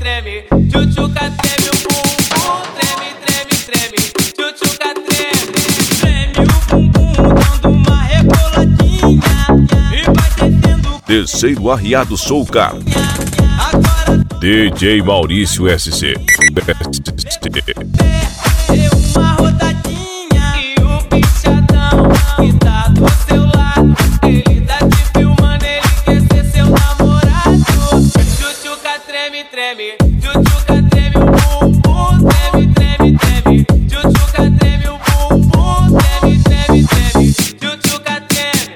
treme, tchutchuca treme o bumbum, treme, treme, treme, tchutchuca treme, treme o bumbum, dando uma reboladinha e vai descendo. Terceiro Arriado Soulcar. DJ Maurício SC. Uma rodadinha e o bichadão que tá do seu lado, ele tá te filmando, ele quer ser seu namorado. Tchutchuca treme, treme, tchutchuca treme o bumbum, treme, treme, treme, tchutchuca treme o bumbum, treme, treme, treme, tchutchuca treme.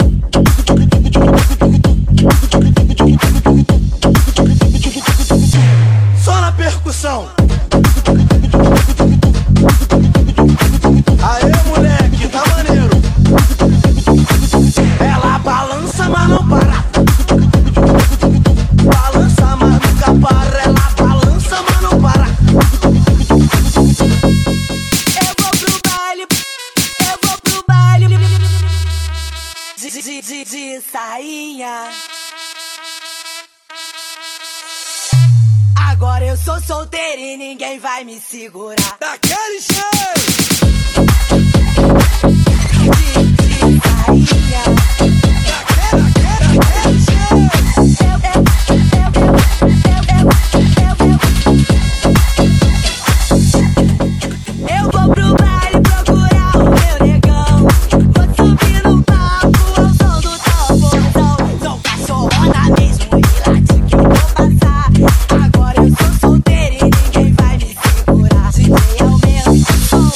Só na percussão. Aê, moleque, tá maneiro. Ela balança, mas não para. Balança, mas nunca para. Ela balança, mas não para. Eu vou pro baile, eu vou pro baile de sainha. Agora eu sou solteira e ninguém vai me segurar. Daquele jeito. De sainha. Daquele jeito. Eu vou pro baile procurar o meu negão. Vou subir no palco ao som do tamborzão. Sou cachorrona mesmo e late que eu vou passar. Agora eu sou solteira e ninguém vai me segurar. DJ aumenta o som.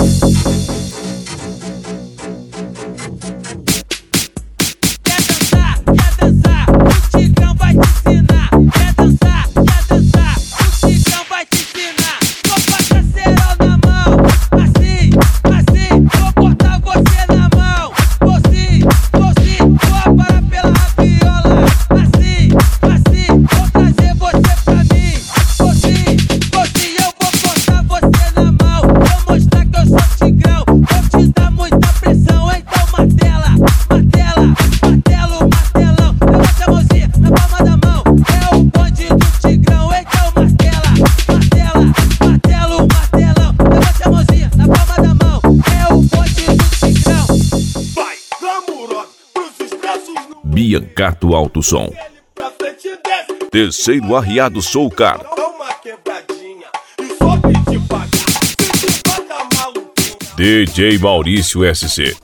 Quer dançar, o Tigrão vai te ensinar. Quer dançar, o Tigrão vai te ensinar. Vou passar cerol na mão, assim, assim, vou cortar você na mão. Vou sim, vou aparar pela viola. Assim, assim, vou trazer você pra mim. Vou sim, eu vou cortar você na mão. Vou mostrar que eu sou Tigrão, vou te dar muita pressão. Então martela, martela, martelo, martelão. Levanta a mãozinha na palma da mão. É o bonde do Tigrão. Então martela, martela, martelo, martelão. Levanta a mãozinha na palma da mão. É o bonde do Tigrão. Vai, glamurosa, pros expressos no Biancato Alto Som. pra frente e desce. Terceiro Arriado Soulcar. Dá uma quebradinha e só pedir pagar. Se tu vai dar maluquinha. DJ Maurício SC.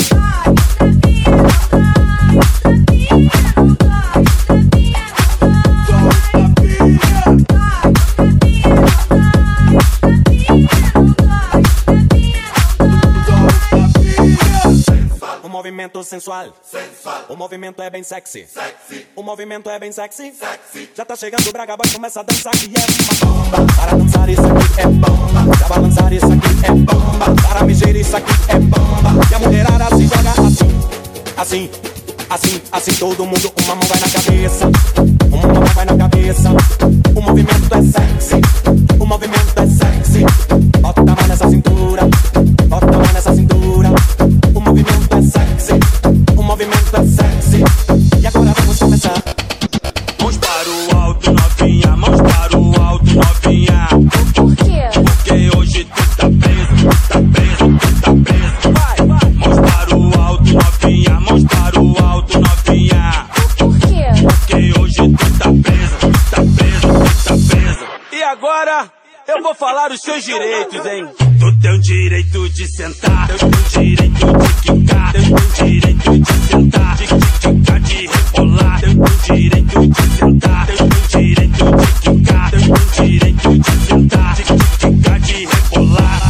O movimento sensual, o movimento é bem sexy, o movimento é bem sexy, já tá chegando o Braga Boy, começa a dançar que é uma bomba. Para dançar isso aqui é bomba, para balançar isso aqui é bomba, para mexer isso aqui é bomba. E a mulherada se joga assim, assim, assim, assim, todo mundo, uma mão vai na cabeça, uma mão vai na cabeça. O movimento é sexy, o movimento é sexy. Bota a mão nessa cintura, bota a mão nessa cintura. O movimento é sexy, o movimento é sexy. E agora vamos começar. Mãos para o alto, novinha, mãos para o alto, novinha. Por quê? Porque hoje tu tá preso, tu tá preso, tu tá preso. Vai, vai. Mãos para o alto, novinha, mãos para o alto, novinha. Por quê? Porque hoje tu tá preso, tu tá preso, tu tá preso. E agora eu vou falar os seus direitos, hein? Tu tem o direito de sentar, tu tem o direito de quicar, tu tem o direito de sentar, de quicar, de rebolar, tu tem o direito de sentar, tu tem o direito de quicar, tu tem o direito de sentar, de quicar, de rebolar.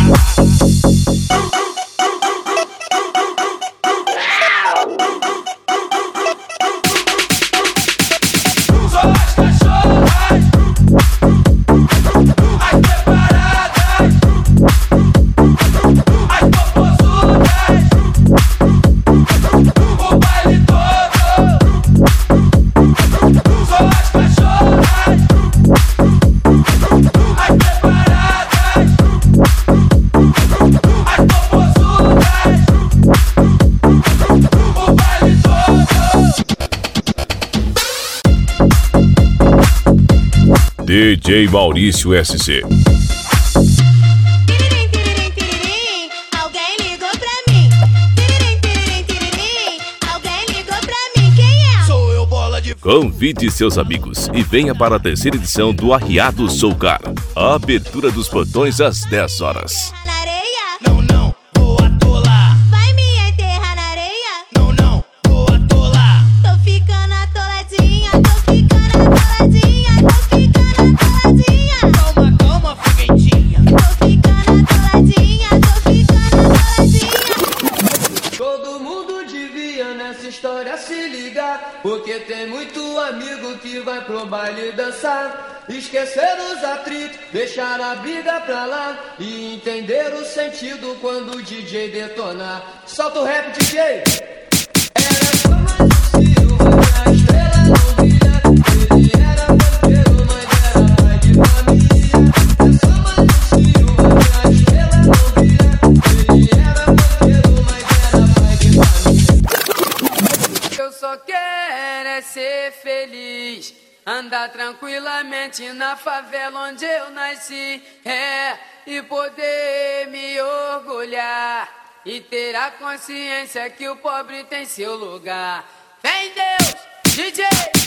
Só as cachorras, as preparadas, as popozudas. DJ Maurício SC. Tiririm, tiririm, tiririm, alguém ligou pra mim. Tiririm, tiririm, tiririm, alguém ligou pra mim. Quem é? Sou eu, bola de Convide seus amigos e venha para a terceira edição do Arriado Sou Cara. A abertura dos portões às 10 horas. Na areia? Não, não, vou atolar. Vai me enterrar na areia? Não, não, vou atolar. Tô ficando atoladinha, tô ficando atoladinha, tô ficando atoladinha. Calma, calma, foguetinha. Tô ficando atoladinha, tô ficando atoladinha. Todo mundo devia nessa história se ligar, porque tem muito amigo que vai pro baile dançar. Esquecer os atritos, deixar a briga pra lá e entender o sentido quando o DJ detonar. Solta o rap, DJ! Era só mais um Silva que a estrela não brilha. Ele era banqueiro, mas era pai de família. É só mais um Silva que a estrela não brilha. Ele era banqueiro, mas era pai de família. Eu só quero é ser feliz, andar tranquilamente na favela onde eu nasci, e poder me orgulhar e ter a consciência que o pobre tem seu lugar. Vem Deus, DJ!